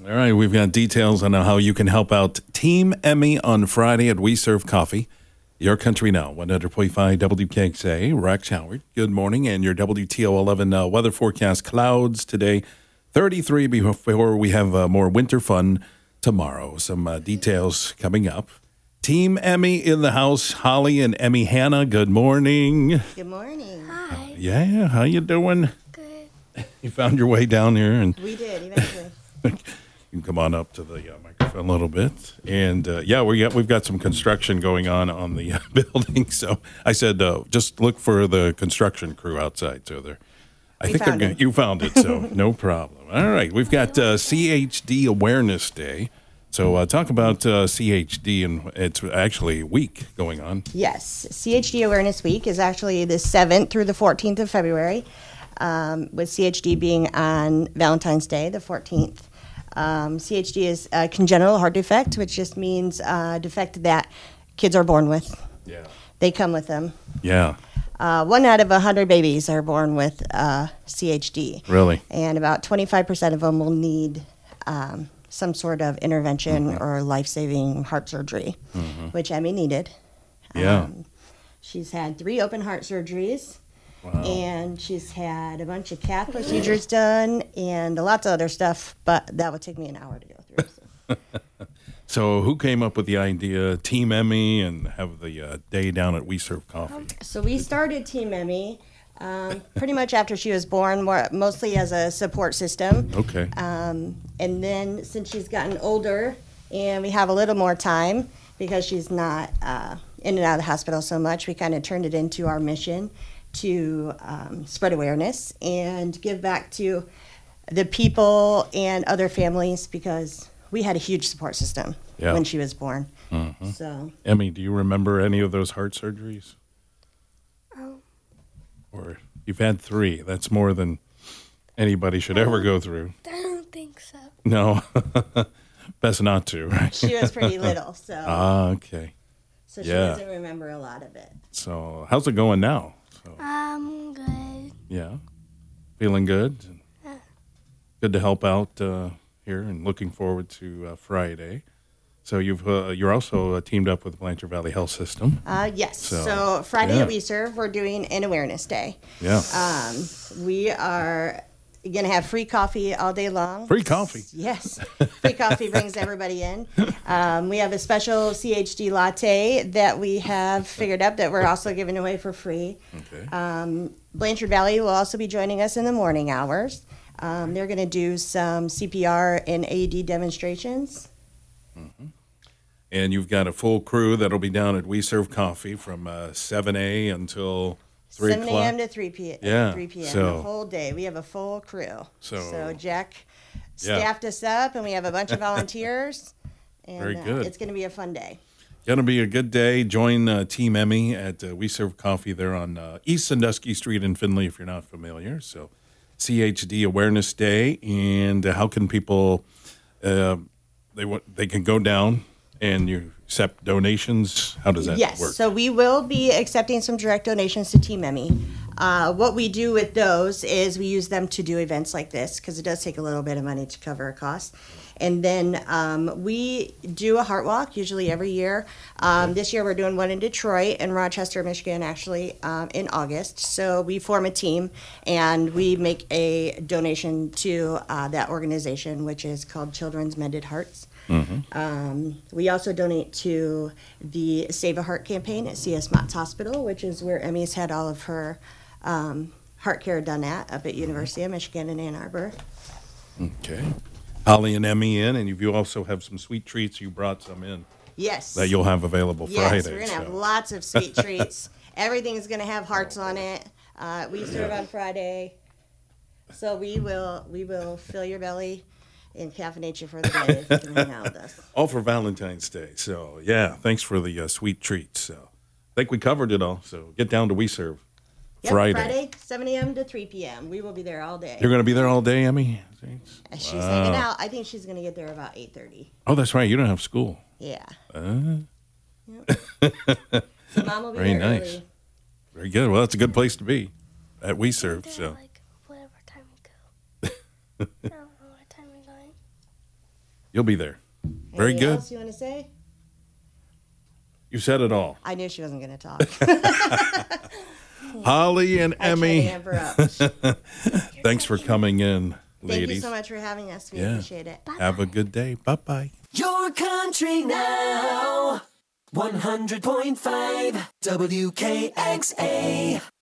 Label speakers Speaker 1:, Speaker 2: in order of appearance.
Speaker 1: All right, we've got details on how you can help out Team Emmy on Friday at We Serve Coffee. Your Country Now, 100.5 WKXA, Rex Howard. Good morning, and your WTO 11 weather forecast. Clouds today, 33 before we have more winter fun tomorrow. Some details coming up. Team Emmy in the house. Holly and Emmy Hannah, good morning.
Speaker 2: Good morning.
Speaker 3: Hi.
Speaker 1: Yeah, how you doing?
Speaker 3: Good.
Speaker 1: You found your way down here, and
Speaker 2: We did, eventually.
Speaker 1: you can come on up to the microphone a little bit. And we've got some construction going on the building. So I said, just look for the construction crew outside. So you found it. So no problem. All right, we've got CHD Awareness Day. So talk about CHD, and it's actually a week going on.
Speaker 2: Yes, CHD Awareness Week is actually the 7th through the 14th of February, with CHD being on Valentine's Day, the 14th. CHD is a congenital heart defect, which just means a defect that kids are born with.
Speaker 1: Yeah.
Speaker 2: They come with them.
Speaker 1: Yeah.
Speaker 2: 1 out of 100 babies are born with CHD.
Speaker 1: Really?
Speaker 2: And about 25% of them will need some sort of intervention or life-saving heart surgery, which Emmy needed.
Speaker 1: Yeah.
Speaker 2: She's had 3 open heart surgeries.
Speaker 1: Wow.
Speaker 2: And she's had a bunch of cath procedures done and lots of other stuff, but that would take me an hour to go through.
Speaker 1: So who came up with the idea, Team Emmy, and have the day down at We Serve Coffee?
Speaker 2: So we started Team Emmy pretty much after she was born, mostly as a support system.
Speaker 1: Okay.
Speaker 2: And then since she's gotten older and we have a little more time because she's not in and out of the hospital so much, we kind of turned it into our mission to spread awareness and give back to the people and other families because we had a huge support system when she was born. So,
Speaker 1: Emmy, do you remember any of those heart surgeries? Or you've had 3. That's more than anybody should ever go through.
Speaker 3: I don't think so.
Speaker 1: No. Best not to, right?
Speaker 2: she was pretty little, so
Speaker 1: Okay.
Speaker 2: she
Speaker 1: yeah.
Speaker 2: doesn't remember a lot of it.
Speaker 1: So how's it going now? So,
Speaker 3: Good.
Speaker 1: yeah. Feeling good? Good to help out here and looking forward to Friday. So you're also teamed up with Blanchard Valley Health System.
Speaker 2: Yes. So Friday at We Serve, we're doing an awareness day.
Speaker 1: Yeah.
Speaker 2: We are going to have free coffee all day long.
Speaker 1: Free coffee?
Speaker 2: Yes. Free coffee brings everybody in. We have a special CHD latte that we have figured up that we're also giving away for free.
Speaker 1: Okay.
Speaker 2: Blanchard Valley will also be joining us in the morning hours. They're going to do some CPR and AED demonstrations.
Speaker 1: And you've got a full crew that'll be down at We Serve Coffee from 7 a.m. until 3
Speaker 2: 7
Speaker 1: o'clock.
Speaker 2: a.m. to 3 p.m.
Speaker 1: Yeah,
Speaker 2: 3 p.m.
Speaker 1: so-
Speaker 2: the whole day. We have a full crew.
Speaker 1: So-
Speaker 2: Jack staffed us up, and we have a bunch of volunteers. And,
Speaker 1: Very good.
Speaker 2: It's going to be a fun day.
Speaker 1: Going to be a good day. Join Team Emmy at We Serve Coffee there on East Sandusky Street in Findlay if you're not familiar. So CHD Awareness Day. And how can people, they can go down and you accept donations? How does that
Speaker 2: Yes,
Speaker 1: work?
Speaker 2: so we will be accepting some direct donations to Team Emmy. What we do with those is we use them to do events like this because it does take a little bit of money to cover a cost. And then we do a heart walk usually every year. This year we're doing one in Detroit and Rochester, Michigan, actually in August. So we form a team and we make a donation to that organization, which is called Children's Mended Hearts. We also donate to the Save a Heart campaign at CS Motts Hospital, which is where Emmy's had all of her heart care done up at University of Michigan in Ann Arbor.
Speaker 1: Okay. Holly and Emmy in, and you also have some sweet treats. You brought some in
Speaker 2: Yes.
Speaker 1: that you'll have available Friday.
Speaker 2: Yes, we're going to have lots of sweet treats. Everything is going to have hearts on it. We serve on Friday. So we will fill your belly and caffeinate you for the day if you can hang out with us.
Speaker 1: All for Valentine's Day. So, yeah, thanks for the sweet treats. So, I think we covered it all. So, get down to We Serve
Speaker 2: Yep,
Speaker 1: Friday.
Speaker 2: 7 a.m. to 3 p.m. We will be there all day.
Speaker 1: You're going to be there all day, Emmy?
Speaker 2: She's hanging out. I think she's going to get there about 8:30.
Speaker 1: Oh, that's right. You don't have school.
Speaker 2: Yeah.
Speaker 1: Uh,
Speaker 2: So Mom will be
Speaker 1: Very
Speaker 2: there
Speaker 1: nice.
Speaker 2: early.
Speaker 1: Very good. Well, that's a good place to be at We Serve. So,
Speaker 3: Like whatever time we go. I don't know what time we're going.
Speaker 1: You'll be there. Very
Speaker 2: Anything
Speaker 1: good.
Speaker 2: else you want to say?
Speaker 1: You said it all.
Speaker 2: I knew she wasn't going to talk.
Speaker 1: Holly and
Speaker 2: I tried to
Speaker 1: Emmy,
Speaker 2: amp her up.
Speaker 1: thanks for coming in, ladies.
Speaker 2: Thank you so much for having us. We
Speaker 1: Yeah.
Speaker 2: appreciate it.
Speaker 1: Have a good day. Bye-bye.
Speaker 4: Your country now. 100.5 WKXA.